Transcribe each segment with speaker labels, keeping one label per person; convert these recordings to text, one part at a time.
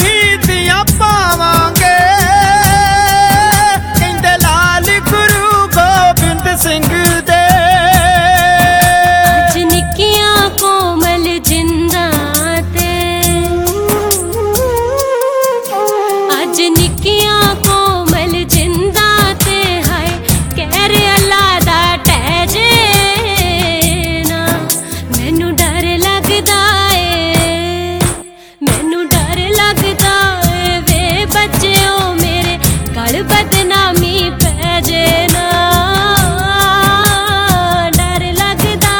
Speaker 1: शहीदियां पावांगे कहंदे लाल गुरु गोबिंद सिंह दे।
Speaker 2: अज निक्कियां कोमल जिंदा ते अज निक्कियां कोमल जिंदा ते हाय कहर अल्लाह दा टह जे ना। मैनू डर लगदा ए मैनू डर लगदा ए वे बच्चेओ मेरे गल बदनामी पै जे ना। डर लगदा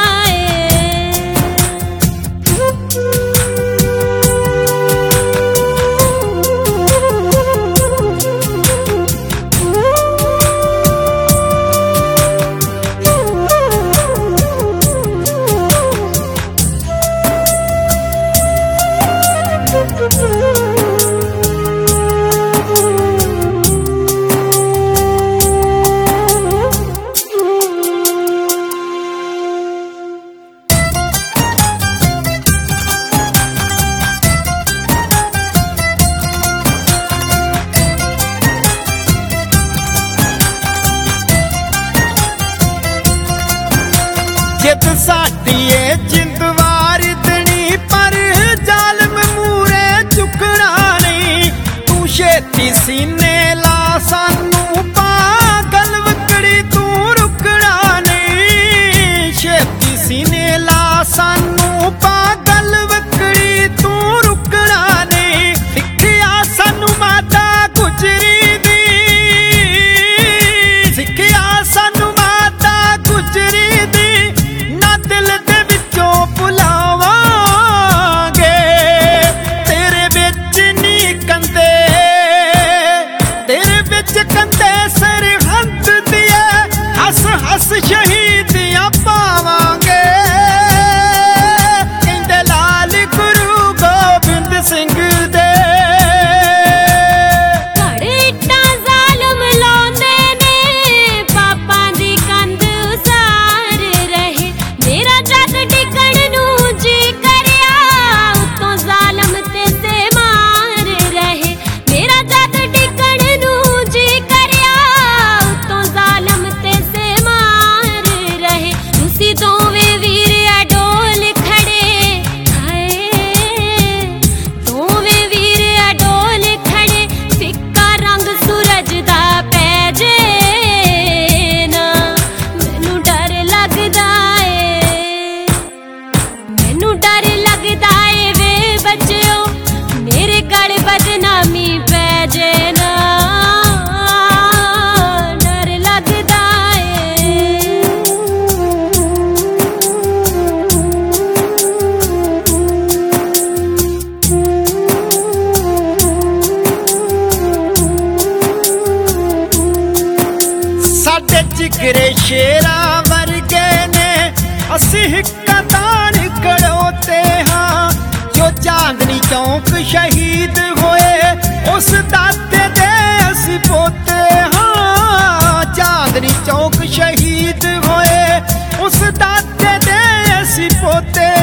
Speaker 1: जिद साडी ए जिंदवार दनी पर जालम मूरे चुकना नहीं। तू छेती सीने ला सानू पागल वकड़ी तू रुकना नहीं। छेती सीने ला सानू पागल वकड़ी तू रुकना नहीं। सिक्खिया सानू माता गुजरी दी सिक्खिया सानू माता गुजरी दी ना दिल दे विचों भुलावांगे। तेरे विच नी कंदे तेरे विच कंदे सरहद दिए हस हस शहीदियां पावांगे कहंदे लाल गुरु गोबिंद सिंह दे।
Speaker 2: घड़े इट्टां ज़ालम लाउंदे ने पापां दी कंध उसार रहे। मेरा जद टिकण नूं जी करिया उत्तों ज़ालम ते से मार रहे। मेरा जद टिकण नूं जी करिया उत्तों ज़ालम ते से मार रहे। तुसीं दोवें वीर अडोल खड़े हाय दोवें वीर अडोल खड़े फिक्का रंग सूरज दा पै जे ना। मैनू डर लगदा ए मैनू डर लगदा ए वे बच्चेओ मेरे गल बदनामी पै जे ना। डर लगदा
Speaker 1: साडे जिगरे शेरां वर्गे ने असीं हिक्कां ताण खड़ोते हाँ। जो चांदनी चौक शहीद होए उस दाते दे असीं पोते हाँ। चांदनी चौक शहीद होए उस दाते दे असीं पोते